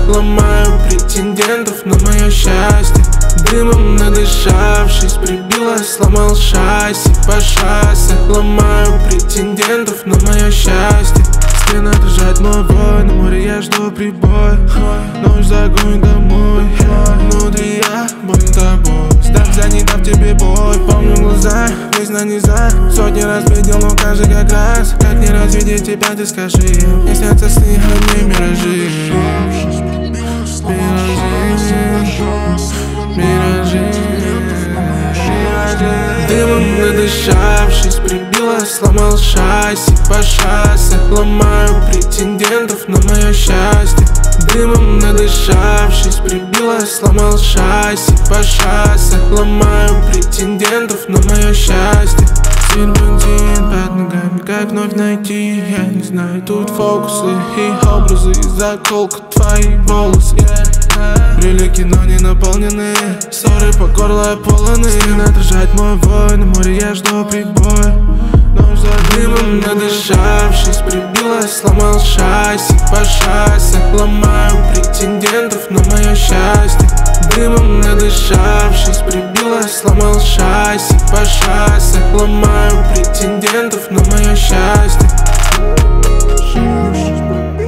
Ломаю претендентов на мое счастье. Дымом надышавшись, прибилась, сломал шасси по шоссе. Ломаю претендентов на мое счастье. Стена отражает мой вой, на море я жду прибой. Ночь загонит домой, внутри я болен тобой. Сдамся, не дав тебе бой. Помню глаза, весь на низах. Сотни раз видел, но каждый как раз. Как не развидеть тебя, ты скажи. Мне снятся сны, а не миражи. Миражи. Дымом надышавшись, прибилась, сломал шасси по шоссе. Ломаю претендентов на мое счастье. Дымом надышавшись, прибилась, сломал шасси по шоссе. Ломаю претендентов на мое счастье. Серпантин под ногами, как вновь найти? Я не знаю, тут фокусы и образы. Заколка твои волосы, Брюлики, но не наполнены. Ссоры по горло полоны. Стена отражает мой вой, на море я жду прибой. Ночь за дымом надышавшись, прибилась, сломал шасси по шоссе. Ломаю претендентов на мое счастье. Дымом надышавшись, прибилась, сломал шасси по шоссе. Ломаю претендентов на мое счастье.